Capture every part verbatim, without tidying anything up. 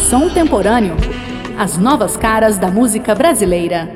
Som Temporâneo. As novas caras da música brasileira.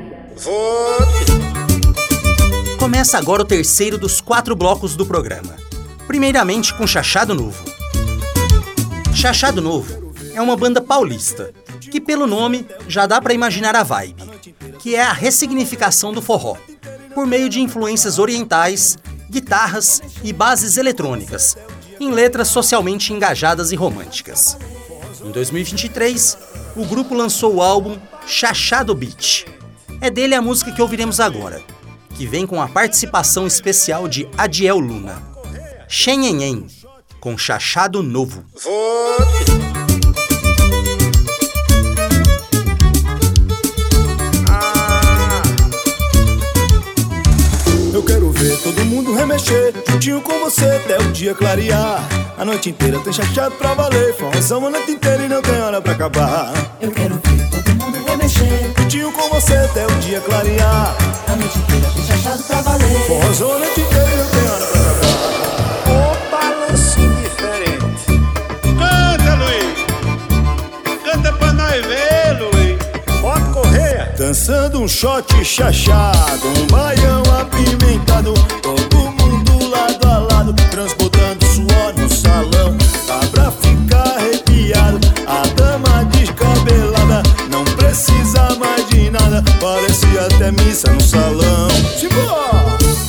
Começa agora o terceiro dos quatro blocos do programa. Primeiramente com Chachado Novo. Chachado Novo é uma banda paulista, que pelo nome já dá para imaginar a vibe, que é a ressignificação do forró, por meio de influências orientais, guitarras e bases eletrônicas, em letras socialmente engajadas e românticas. Em dois mil e vinte e três, o grupo lançou o álbum Chachado Beat. É dele a música que ouviremos agora, que vem com a participação especial de Adiel Luna. Xenhenhen, com Chachado Novo. Eu quero ver todo mundo remexer, juntinho com você até o dia clarear. A noite inteira tem chachado pra valer, forrozão a noite inteira e não tem hora pra acabar. Eu quero ver todo mundo remexer, juntinho com você até o dia clarear. A noite inteira tem chachado pra valer, forrozão a noite inteira e não tem hora pra acabar. O balancinho diferente. Canta, Luiz! Canta pra nós ver, Luiz! Pode correr! Dançando um shot chachado, um baião apimentado, todo mundo lado a lado, transbordando suor no salão. Tá pra ficar arrepiado, a dama descabelada não precisa mais de nada, parece até missa no salão. Simbora!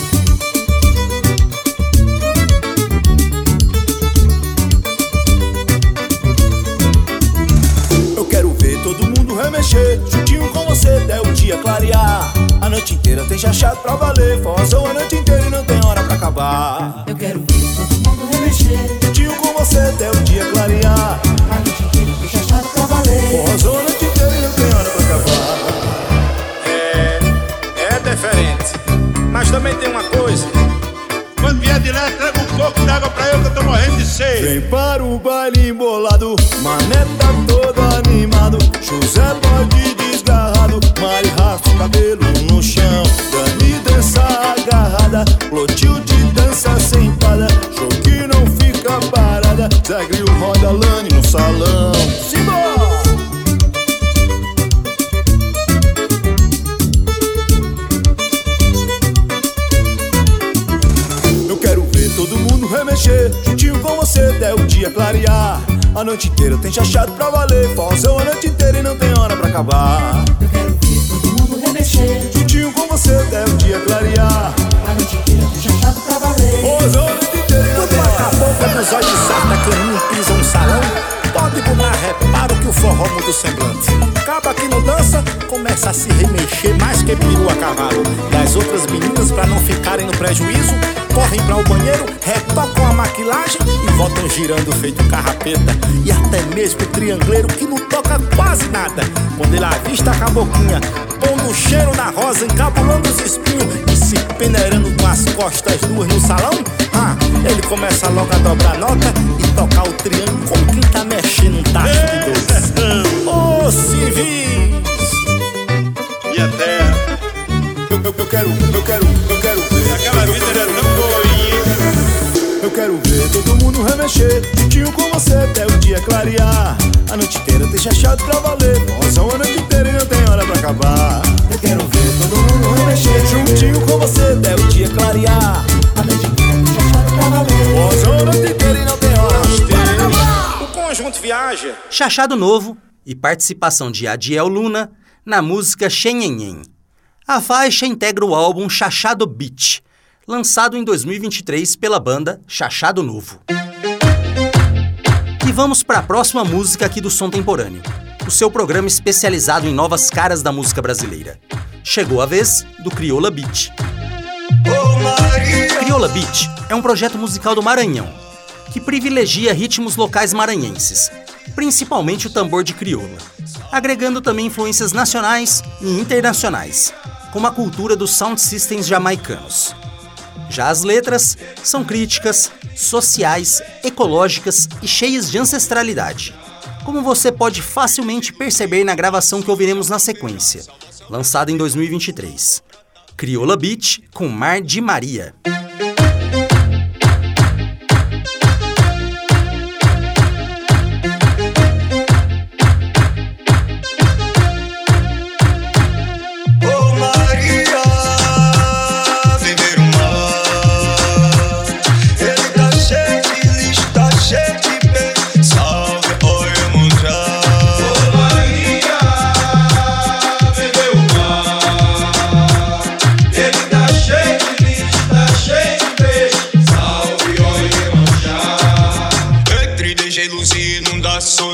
Eu quero ver todo mundo remexer, juntinho com você até o dia clarear. A noite inteira tem chachado pra valer, forrozão a noite inteira e não tem hora pra acabar. Eu quero ver todo mundo remexer, juntinho com você até o dia clarear. A noite inteira tem chachado pra valer, forrozão a noite inteira e não tem hora pra acabar. É, é diferente, mas também tem uma coisa. Quando vier de lá, traga um pouco d'água pra eu que eu tô morrendo de sede. Vem para o baile embolado, Mané tá todo animado, José pode desgarrado, Mari raspa o cabelo no chão, Dani dança agarrada, Clotilde dança sentada, show que não fica parada, Zé Gril roda Lani no salão. Simbora! Eu quero ver todo mundo remexer, juntinho com você até o dia clarear. A noite inteira tem chachado pra valer, forrozão a noite inteira e não tem hora pra acabar. Eu quero ver todo mundo remexer, juntinho com você até o dia clarear. A noite inteira tem chachado pra valer, forrozão a noite inteira e não tem hora. Acabou quando os olhos de sarta caninho pisam no salão. Pode pular, reparo que o forró muda o semblante. Acaba que não dança, começa a se remexer mais que peru a cavalo. E as outras meninas, pra não ficarem no prejuízo, correm pra o banheiro, retocam a maquilagem e voltam girando feito carrapeta. E até mesmo o triangleiro que não toca quase nada, quando ele avista a caboclinha, pondo o cheiro na rosa, encabulando os espinhos e se peneirando com as costas nuas no salão. Ah, ele começa logo a dobrar nota e tocar o triângulo como quem tá mexendo um tacho de doce. Ô, civis! E a terra? Eu, eu, eu quero, eu quero, eu quero ver. Aquela vida era tão boinha. Eu quero ver todo mundo remexer, juntinho com você até o dia clarear. A noite inteira tem chachado pra valer, forrozão a noite inteira e não tem hora pra acabar. Eu quero ver todo mundo remexer, juntinho com você até o dia clarear. A noite inteira tem chachado pra valer, forrozão a noite inteira e não tem hora pra acabar. O conjunto viaja. Chachado Novo e participação de Adiel Luna na música Xenhenhen. A faixa integra o álbum Chachado Beat, lançado em dois mil e vinte e três pela banda Chachado Novo. E vamos para a próxima música aqui do Som Temporâneo, o seu programa especializado em novas caras da música brasileira. Chegou a vez do Crioula Beat. Crioula Beat é um projeto musical do Maranhão, que privilegia ritmos locais maranhenses, principalmente o tambor de crioula, agregando também influências nacionais e internacionais, como a cultura dos sound systems jamaicanos. Já as letras são críticas, sociais, ecológicas e cheias de ancestralidade, como você pode facilmente perceber na gravação que ouviremos na sequência, lançada em dois mil e vinte e três. Crioula Beat com Mar de Maria.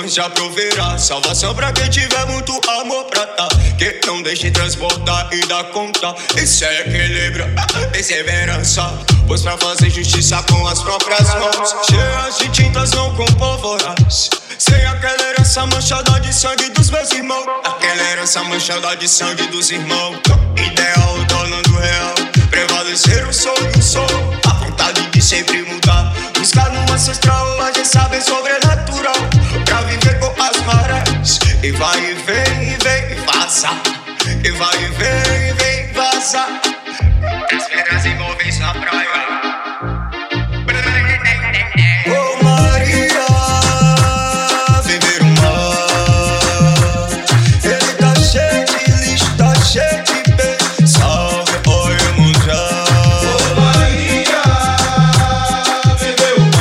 já proverá salvação pra quem tiver muito amor pra dar. Que não deixe transbordar e dar conta. Isso é equilíbrio, perseverança. Pois pra fazer justiça com as próprias mãos, cheias de tintas não com polvoraz. Sem aquela herança manchada de sangue dos meus irmãos. Aquela herança manchada de sangue dos irmãos. Ideal tornando real, prevalecer o sonho, o sonho. A vontade de sempre mudar, buscar no ancestral a gente sabe sobrenatural. Pra viver com as marés. E vai e vem, e vem, e vaza. E vai e vem, e vem, vaza. As pedras envolvem na praia. Oh Maria, viver o mar. Ele tá cheio de lixo, tá cheio de peixe. Salve, oi, mundial. Oh Maria, viver o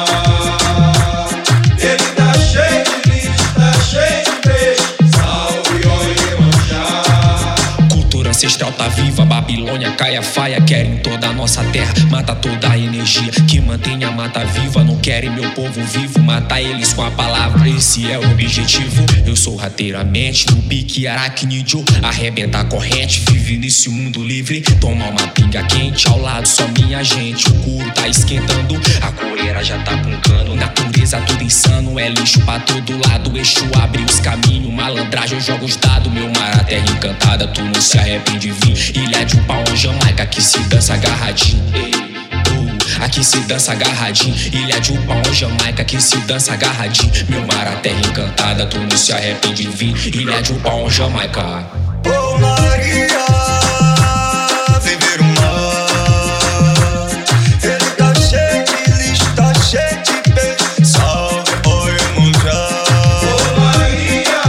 mar. Ele tá cheio de lixo, tá cheio de peixe. Salve, oi, mundial. Cultura ancestral tá viva, Babilônia cai a faia. Querem toda a nossa terra, mata toda a energia que mantém a mata viva. Não querem meu povo vivo, matar eles com a palavra, esse é o objetivo. Eu sou rateiramente no pique aracnídeo, arrebenta a corrente, vive nesse mundo livre. Toma uma pinga quente, ao lado só minha gente. O couro tá esquentando, a coreira já tá puncando. Natureza tudo insano, é lixo pra todo lado. Eixo abre os caminhos, malandragem eu jogo os dados. Meu mar, a terra encantada, tu não se arrepende de vir. Ilha de Upau, Jamaica, que se dança agarradinho. Ei, uh, aqui se dança agarradinho. Ilha de Upau, Jamaica, que se dança agarradinho. Meu mar, a terra encantada, tu não se arrepende de vir. Ilha de Upau, Jamaica. Oh Maria, viver o mar. Ele tá cheio de lixo, tá cheio de peixe. Salve, oi, mundial. Oh Maria,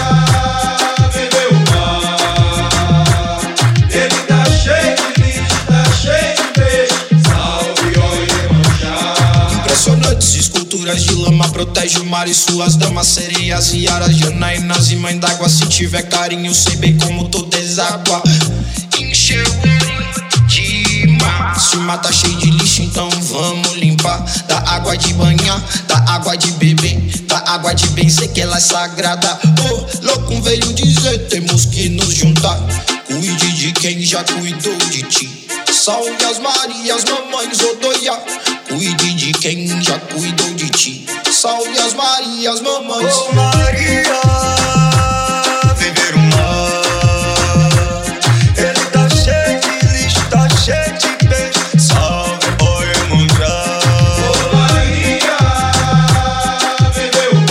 viver o mar. Ele tá cheio de lixo, tá cheio de peixe. Salve, oi, mundial. Impressionantes esculturas de lama protege o mar e suas damas, sereias e aras, Janainas e mãe d'água. Se tiver carinho, sei bem como tu deságua. Encheu de mar. Se o mar tá cheio de lixo, então vamos limpar. Da água de banhar, da água de beber, da água de benzer, que ela é sagrada. Oh, louco veio dizer, temos que nos juntar. Cuide de quem já cuidou de ti. Salve as Marias, mamães Odoia. Cuide de quem já cuidou de ti. Salve as Marias, mamães. Oh Maria, viver o mar. Ele tá cheio de lixo, tá cheio de peixe. Salve, oi, mundial. Oh Maria, viver o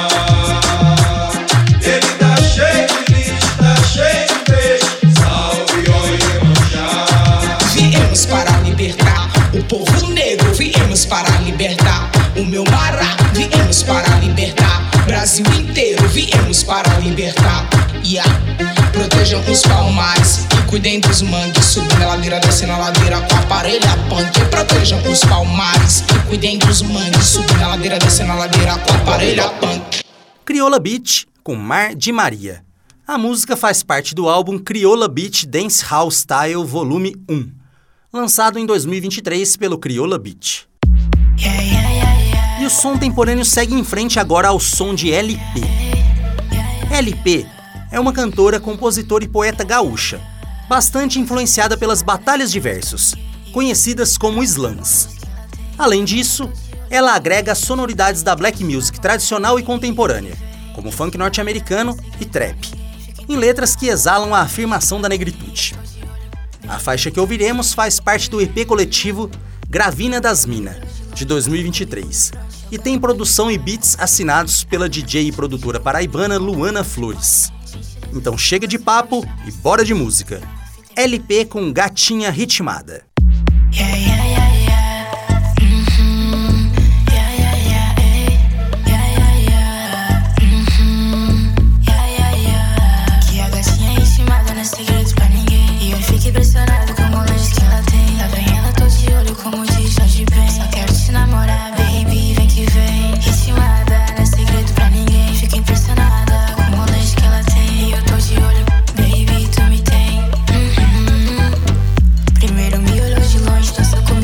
mar. Ele tá cheio de lixo, tá cheio de peixe. Salve, oi, mundial. Viemos para libertar o povo negro, viemos para libertar o meu mará, viemos para libertar Brasil inteiro, viemos para libertar. Yeah. Protejam os palmares e cuidem dos mangues, subindo a ladeira, descendo a ladeira com a parelha punk. Protejam os palmares e cuidem dos mangues, subindo a ladeira, descendo a ladeira com a parelha punk. Crioula Beat com Mar de Maria. A música faz parte do álbum Crioula Beat Dance Hall Style Volume um, lançado em dois mil e vinte e três pelo Crioula Beat. Yeah, yeah, yeah, yeah. E o som temporâneo segue em frente agora ao som de L P. L P é uma cantora, compositora e poeta gaúcha, bastante influenciada pelas batalhas de versos, conhecidas como slams. Além disso, ela agrega sonoridades da black music tradicional e contemporânea, como funk norte-americano e trap, em letras que exalam a afirmação da negritude. A faixa que ouviremos faz parte do E P coletivo Gravina das Mina, de dois mil e vinte e três, e tem produção e beats assinados pela D J e produtora paraibana Luana Flores. Então chega de papo e bora de música. L P com Gatinha Ritmada. Yeah, yeah, yeah, yeah. Mm-hmm. Yeah, yeah, yeah, eh. Yeah, yeah, yeah. Mm-hmm. Yeah, yeah, yeah. Que a gatinha ritmada não é segredo pra ninguém. E eu fico impressionado com o longe que ela tem. Lá vem ela, tô de olho como diz Jorge Ben. Só quero te namorar, baby, vem que vem. Ritmada não é segredo pra ninguém. Fico impressionada com o longe que ela tem. E eu tô de olho, baby, tu me tem. Uhum. Primeiro me olhou de longe, dançou comigo.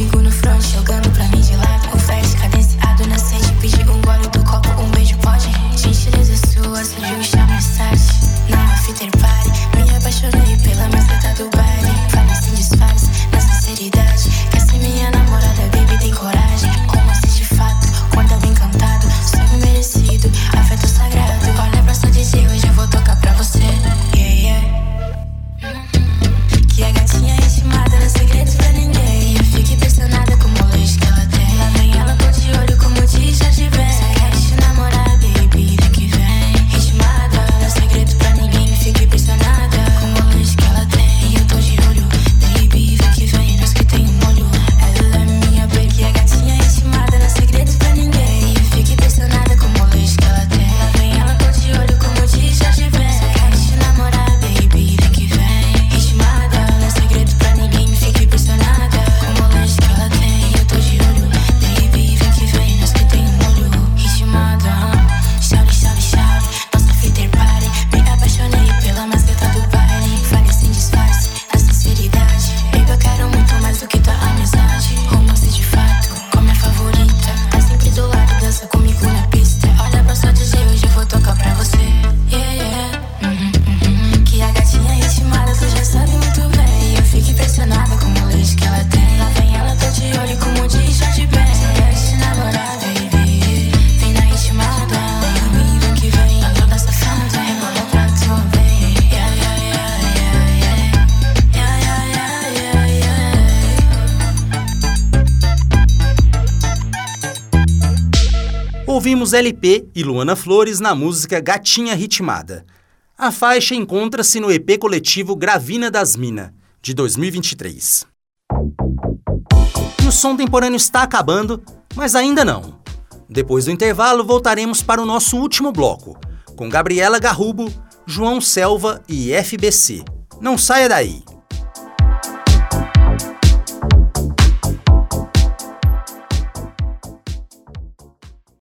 Ouvimos L P e Luana Flores na música Gatinha Ritmada. A faixa encontra-se no E P coletivo Gravina das Mina, de dois mil e vinte e três. E o Som Temporâneo está acabando, mas ainda não. Depois do intervalo, voltaremos para o nosso último bloco, com Gabriela Garrubo, João Selva e F B C. Não saia daí!